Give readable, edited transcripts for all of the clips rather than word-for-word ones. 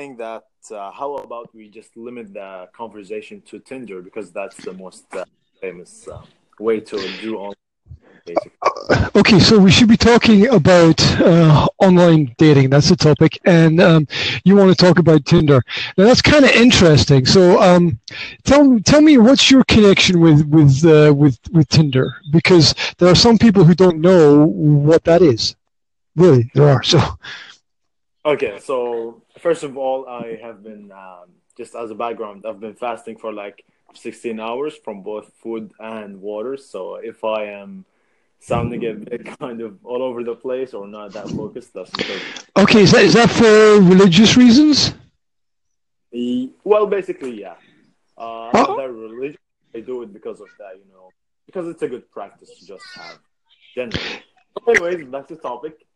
saying that how about we just limit the conversation to Tinder because that's the most famous way to do online, basically. Okay, so we should be talking about online dating. That's the topic, and you want to talk about Tinder. Now that's kind of interesting. So tell me, what's your connection with Tinder? Because there are some people who don't know what that is. Really, there are. So Okay, so first of all, I have been just as a background, I've been fasting for like 16 hours from both food and water. So if I am sounding a bit kind of all over the place or not that focused, that's because okay, is that for religious reasons? well, basically, yeah. I'm not Oh, that religious. I do it because of that, because it's a good practice to just have generally. Anyways, back to topic.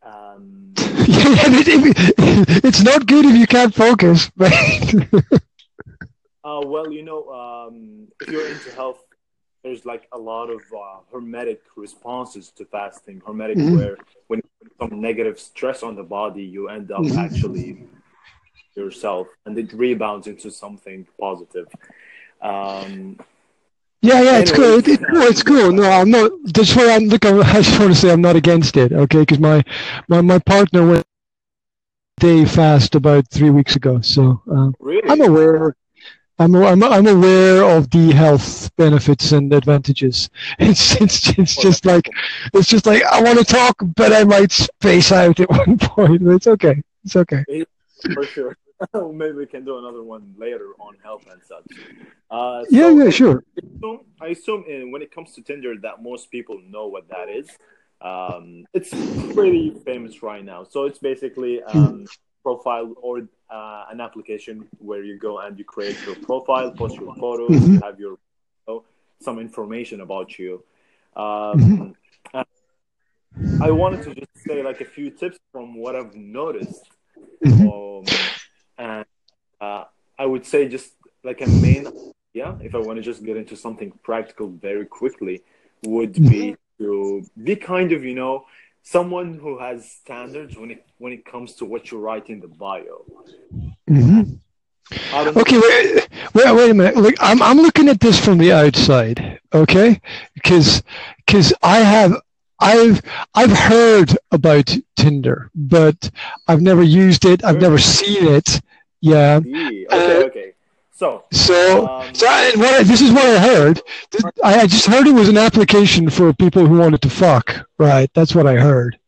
it's not good if you can't focus, right? Well, if you're into health, there's like a lot of hermetic responses to fasting. Hermetic, Mhm, where when you put some negative stress on the body, you end up mhm. actually yourself, and it rebounds into something positive. Um, Yeah, it's cool. anyways, It's cool. It's going cool. back No, on. I'm not. That's why I'm. Look, I just want to say I'm not against it. Okay, because my partner went day fast about 3 weeks ago, so I'm Really? aware. I'm aware of the health benefits and advantages. Oh, that's It's just like I want to talk, but I might space out at one point. But it's okay. It's okay. yeah, for sure. Maybe we can do another one later on health and such. So Yeah, okay, sure. I assume when it comes to Tinder that most people know what that is. It's pretty famous right now. So it's basically profile or an application where you go and you create your profile, post your photos, you Mm-hmm. have your some information about you. Mm-hmm. Um, and I wanted to just say like a few tips from what I've noticed. Mm-hmm. And I would say just like a main idea, if I want to just get into something practical very quickly, would be to be kind of, someone who has standards when it comes to what you write in the bio. And Mm-hmm. I don't know. Okay, wait a minute. Look, I'm looking at this from the outside, okay? Because I've I've heard about Tinder, but I've never used it. I've Heard never it. seen it. Yeah. See, okay, Uh, okay. So, this is what I heard. I just heard it was an application for people who wanted to fuck. Right. That's what I heard.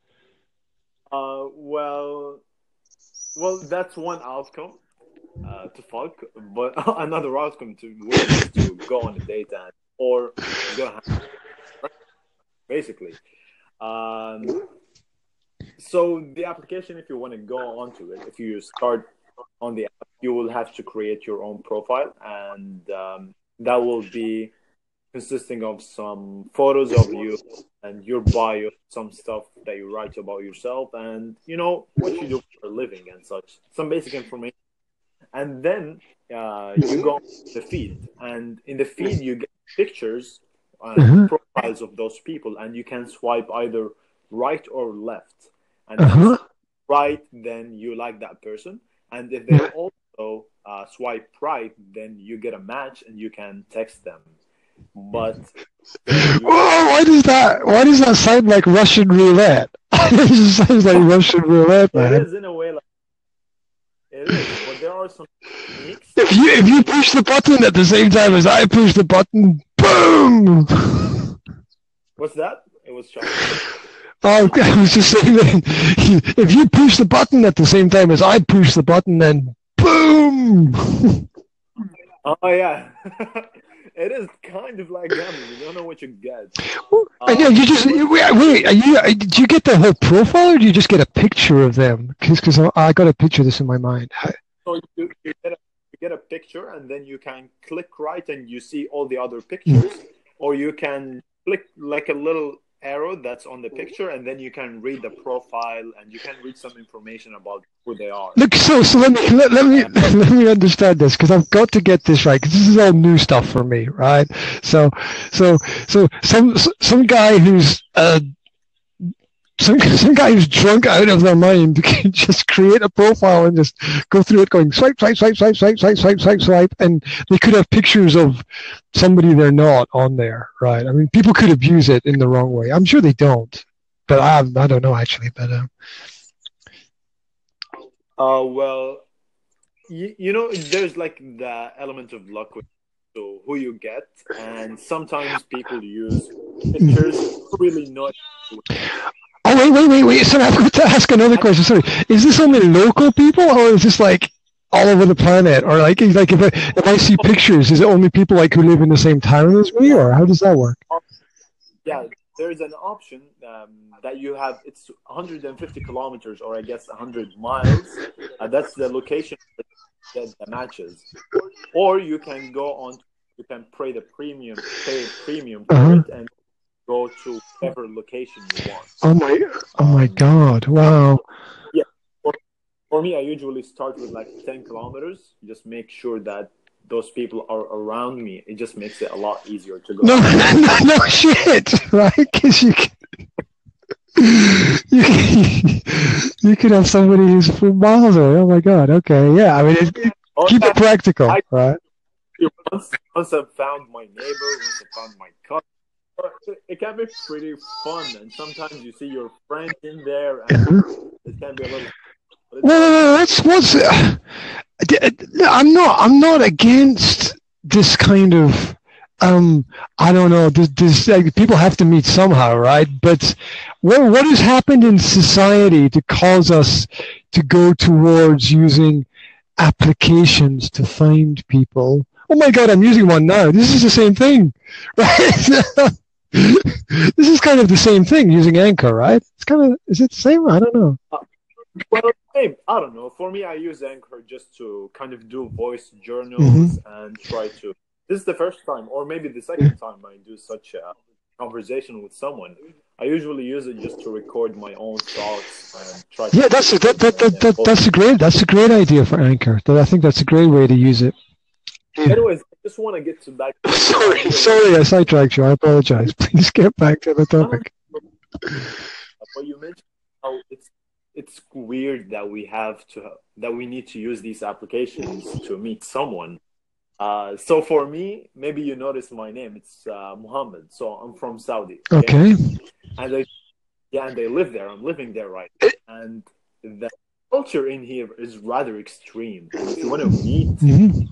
well, that's one outcome to fuck, but another outcome to would be to go on a date and or go have basically. Um, so the application, if you want to go onto it, if you start on the app, you will have to create your own profile, and that will be consisting of some photos of you and your bio, some stuff that you write about yourself, and what you do for a living and such, some basic information. And then you go on the feed, and in the feed you get pictures and Uh-huh. profiles of those people, and you can swipe either right or left. And if you Uh-huh. swipe right, then you like that person, and if they also swipe right, then you get a match and you can text them. But you Whoa, why does that sound like Russian roulette? It just sounds like Russian roulette, it man. is in a way like it is, but there are some techniques. If you push the button at the same time as I push the button, boom! What's that? It was shocking. Oh, I was just saying that if you push the button at the same time as I push the button, then boom! Oh yeah, it is kind of like gambling. You don't know what you get. And yeah, you just But wait. Do you get the whole profile, or do you just get a picture of them? Because I got a picture of this in my mind. so you get a picture, and then you can click right, and you see all the other Mm. pictures, or you can click like a little arrow that's on the picture, and then you can read the profile, and you can read some information about who they are. Look, so let me understand this because I've got to get this right because this is all new stuff for me, right? So so some guy who's some guy who's drunk out of their mind can just create a profile and just go through it going swipe, swipe, swipe, swipe, swipe, swipe, swipe, swipe, swipe, and they could have pictures of somebody they're not on there, right? I mean, people could abuse it in the wrong way. I'm sure they don't, but I don't know actually. But well, there's like the element of luck with so who you get, and sometimes people use pictures really not. Oh, wait. Sorry, I've got to ask another question. Sorry. Is this only local people, or is this like all over the planet? Or like if I see pictures, is it only people like who live in the same town as me, or how does that work? Yeah, there's an option that you have. It's 150 kilometers, or I guess 100 miles. That's the location that matches. Or you can go on. You can pay a premium for it, and go to whatever location you want. Oh my God! Wow. Yeah, for me, I usually start with like 10 kilometers. Just make sure that those people are around me. It just makes it a lot easier to go. No shit, right? Because you could have somebody who's from miles away. Oh my God! Okay, yeah. I mean, keep it practical, right? Once I've found my neighbor, once I found my cousin. It can be pretty fun, and sometimes you see your friend in there, and it can be a little. No. I'm not against this kind of. I don't know. This people have to meet somehow, right? But what has happened in society to cause us to go towards using applications to find people? Oh my God, I'm using one now. This is the same thing, right? This is kind of the same thing using Anchor, right? Is it the same? I don't know. Well, I don't know. For me, I use Anchor just to kind of do voice journals and try to. This is the first time, or maybe the second time I do such a conversation with someone. I usually use it just to record my own thoughts and try. Yeah, that's a great idea for Anchor. I think that's a great way to use it. Anyways, I just want to get to back. Sorry, I sidetracked you. I apologize. Please get back to the topic. What you mentioned, how it's weird that we need to use these applications to meet someone. So for me, maybe you noticed my name. It's Muhammad. So I'm from Saudi. Okay. And they live there. I'm living there right now. And the culture in here is rather extreme. And if you want to meet.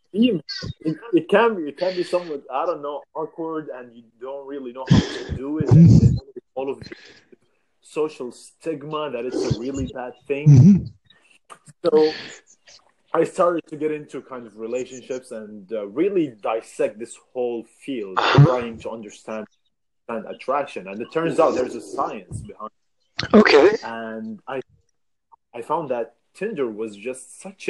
It can be somewhat, I don't know, awkward, and you don't really know how to do it. And all of the social stigma that it's a really bad thing. So I started to get into kind of relationships and really dissect this whole field, trying to understand attraction. And it turns out there's a science behind it. Okay. And I found that Tinder was just such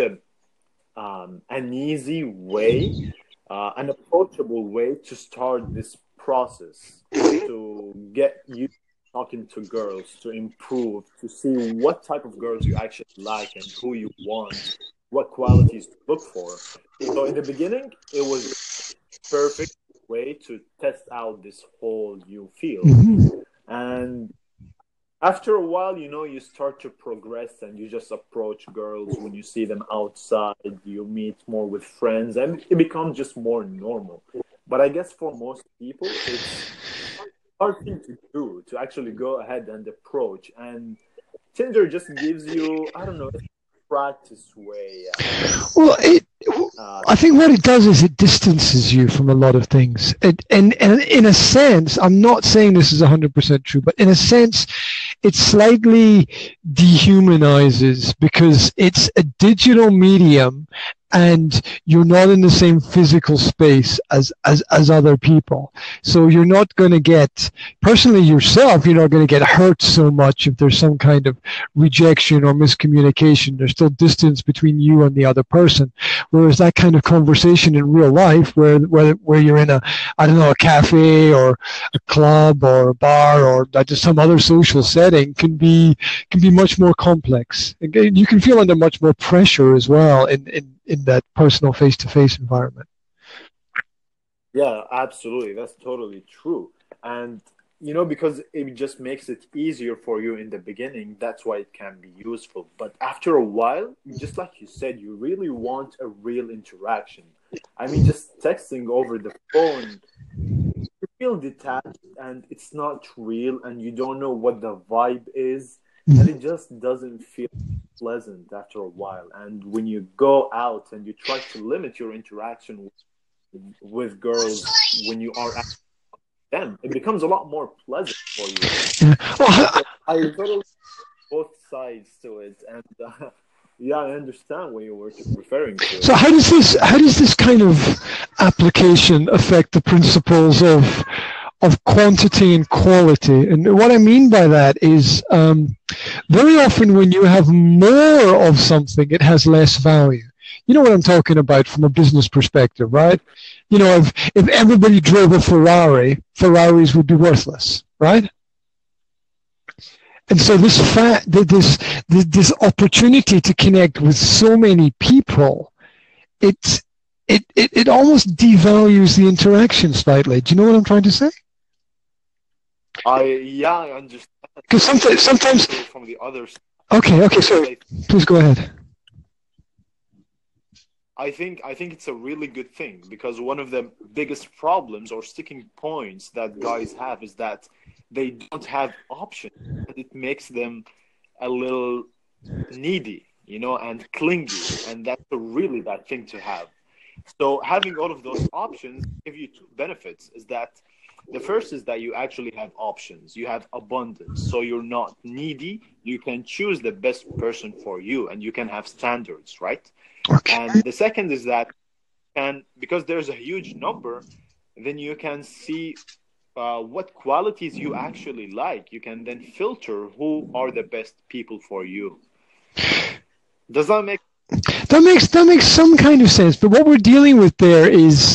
an easy way, an approachable way to start this process, to get you talking to girls, to improve, to see what type of girls you actually like and who you want, what qualities to look for. So in the beginning, it was a perfect way to test out this whole new field. And after a while, you start to progress and you just approach girls when you see them outside, you meet more with friends, and it becomes just more normal. But I guess for most people, it's a hard thing to do, to actually go ahead and approach. And Tinder just gives you, I don't know, a practice way. Well, I think what it does is it distances you from a lot of things. And in a sense, I'm not saying this is 100% true, but in a sense, it slightly dehumanizes because it's a digital medium and you're not in the same physical space as other people. So you're not going to get, personally yourself, you're not going to get hurt so much if there's some kind of rejection or miscommunication. There's still distance between you and the other person. Whereas that kind of conversation in real life where you're in a cafe or a club or a bar or just some other social setting can be much more complex. Again, you can feel under much more pressure as well in that personal face-to-face environment. Yeah, absolutely. That's totally true. And because it just makes it easier for you in the beginning. That's why it can be useful. But after a while, just like you said, you really want a real interaction. I mean, just texting over the phone, you feel detached and it's not real, and you don't know what the vibe is, and it just doesn't feel pleasant after a while. And when you go out and you try to limit your interaction with girls when you are at them, it becomes a lot more pleasant for you. Yeah. Well, I totally both sides to it, and yeah, I understand what you were referring to. so how does this kind of application affect the principles of quantity and quality? And what I mean by that is very often when you have more of something, it has less value. You know what I'm talking about from a business perspective, right? If everybody drove a Ferrari, Ferraris would be worthless, right? And so this opportunity to connect with so many people, it almost devalues the interaction slightly. Do you know what I'm trying to say? I understand. Because sometimes From the others. Okay, sorry. Please go ahead. I think it's a really good thing, because one of the biggest problems or sticking points that guys have is that they don't have options, and it makes them a little needy, and clingy, and that's a really bad thing to have. So having all of those options give you two benefits. Is that the first is that you actually have options, you have abundance, so you're not needy. You can choose the best person for you, and you can have standards, right? Okay. And the second is that, because there's a huge number, then you can see what qualities you actually like. You can then filter who are the best people for you. Does that make That makes some kind of sense, but what we're dealing with there is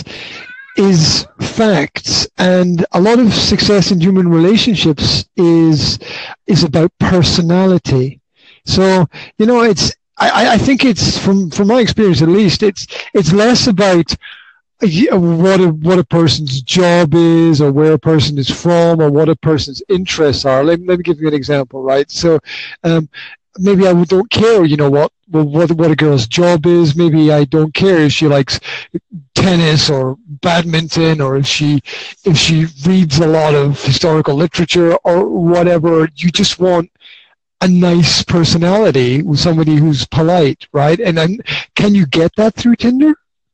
facts, and a lot of success in human relationships is about personality. So I think it's from my experience, at least, it's less about what a person's job is, or where a person is from, or what a person's interests are. Let me give you an example, right? So maybe I don't care, what a girl's job is. Maybe I don't care if she likes tennis or badminton, or if she reads a lot of historical literature or whatever. You just want a nice personality with somebody who's polite, right? And then, can you get that through Tinder?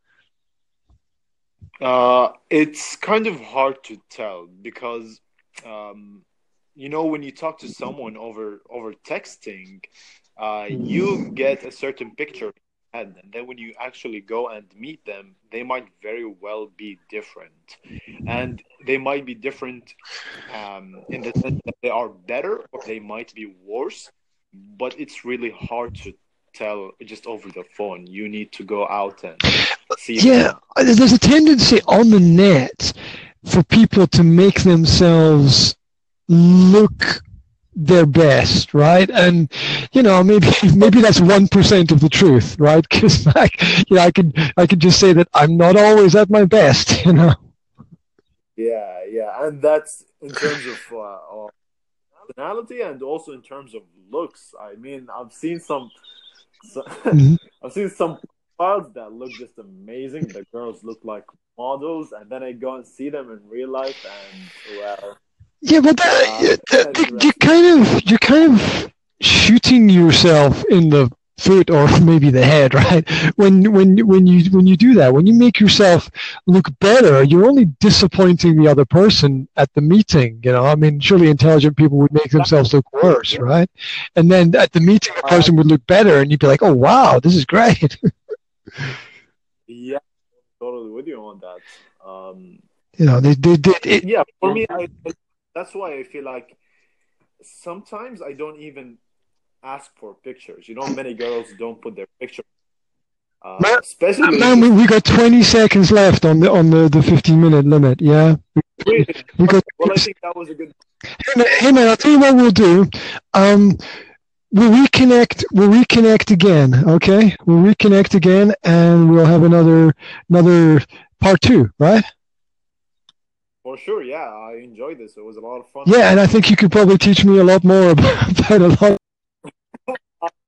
It's kind of hard to tell, because when you talk to someone over texting, you get a certain picture, and then when you actually go and meet them, they might very well be different, and they might be different in the sense that they are better, or they might be worse. But it's really hard to tell just over the phone. You need to go out and see them. There's a tendency on the net for people to make themselves look their best, right? And maybe that's 1% of the truth, right? Because I can just say that I'm not always at my best, Yeah, and that's in terms of personality, and also in terms of looks. I mean, I've seen some I've seen some profiles that look just amazing. The girls look like models, and then I go and see them in real life, and well. Yeah, but you're kind of shooting yourself in the foot, or maybe the head, right? When you do that, when you make yourself look better, you're only disappointing the other person at the meeting. I mean, surely intelligent people would make themselves look worse, right? And then at the meeting, the person would look better, and you'd be like, "Oh, wow, this is great." Yeah, totally with you on that. Yeah, for me, that's why I feel like sometimes I don't even ask for pictures. Many girls don't put their picture. Especially. Man, we got 20 seconds left on the 15-minute limit. Yeah. Really? Well, I think that was a good. Hey man, I'll tell you what we'll do. We'll reconnect again. Okay, we'll reconnect again, and we'll have another part 2. Right? For sure, yeah, I enjoyed this. It was a lot of fun. Yeah, and I think you could probably teach me a lot more about a lot